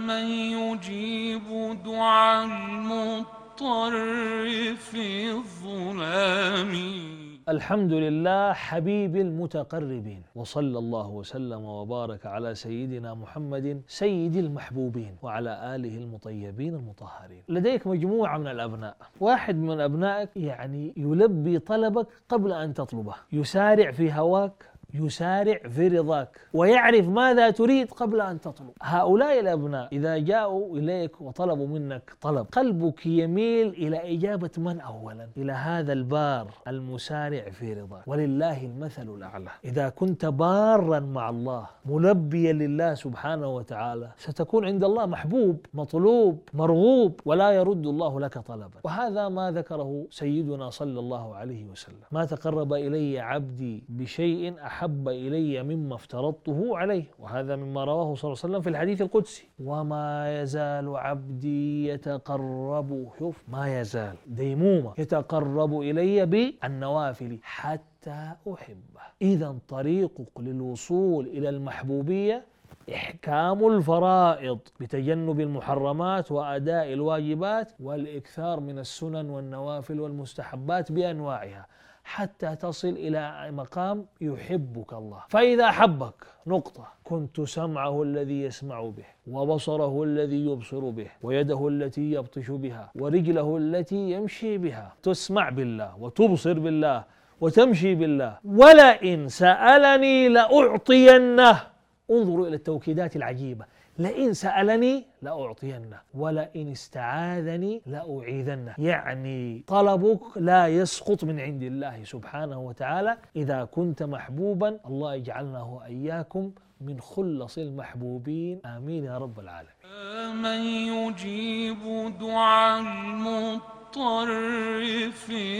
من يجيب دعاء المضطر في الظلام. الحمد لله حبيب المتقربين، وصلى الله وسلم وبارك على سيدنا محمد سيد المحبوبين وعلى آله المطيبين المطهرين. لديك مجموعة من الأبناء، واحد من أبنائك يلبي طلبك قبل أن تطلبه، يسارع في هواك، يسارع في رضاك، ويعرف ماذا تريد قبل أن تطلب. هؤلاء الأبناء إذا جاءوا إليك وطلبوا منك طلب، قلبك يميل إلى إجابة من أولا؟ إلى هذا البار المسارع في رضاك. ولله المثل الأعلى. إذا كنت بارا مع الله ملبيا لله سبحانه وتعالى، ستكون عند الله محبوب مطلوب مرغوب، ولا يرد الله لك طلبا. وهذا ما ذكره سيدنا صلى الله عليه وسلم: ما تقرب إلي عبدي بشيء أحب إلي مما افترضته عليه. وهذا مما رواه صلى الله عليه وسلم في الحديث القدسي: وما يزال عبدي يتقرب، شوف، ما يزال ديمومة، يتقرب إلي بالنوافل حتى أحبه. إذن طريقك للوصول إلى المحبوبية إحكام الفرائض بتجنب المحرمات وأداء الواجبات والإكثار من السنن والنوافل والمستحبات بأنواعها، حتى تصل إلى مقام يحبك الله. فإذا حبك نقطة: كنت سمعه الذي يسمع به، وبصره الذي يبصر به، ويده التي يبطش بها، ورجله التي يمشي بها. تسمع بالله وتبصر بالله وتمشي بالله. ولئن سألني لأعطينه. انظروا إلى التوكيدات العجيبة: لئن سألني لأعطينه، ولئن استعاذني لأعيذنه. يعني طلبك لا يسقط من عند الله سبحانه وتعالى إذا كنت محبوبا. الله يجعلنا وإياكم من خلص المحبوبين، آمين يا رب العالمين. من يجيب دعاء المضطر في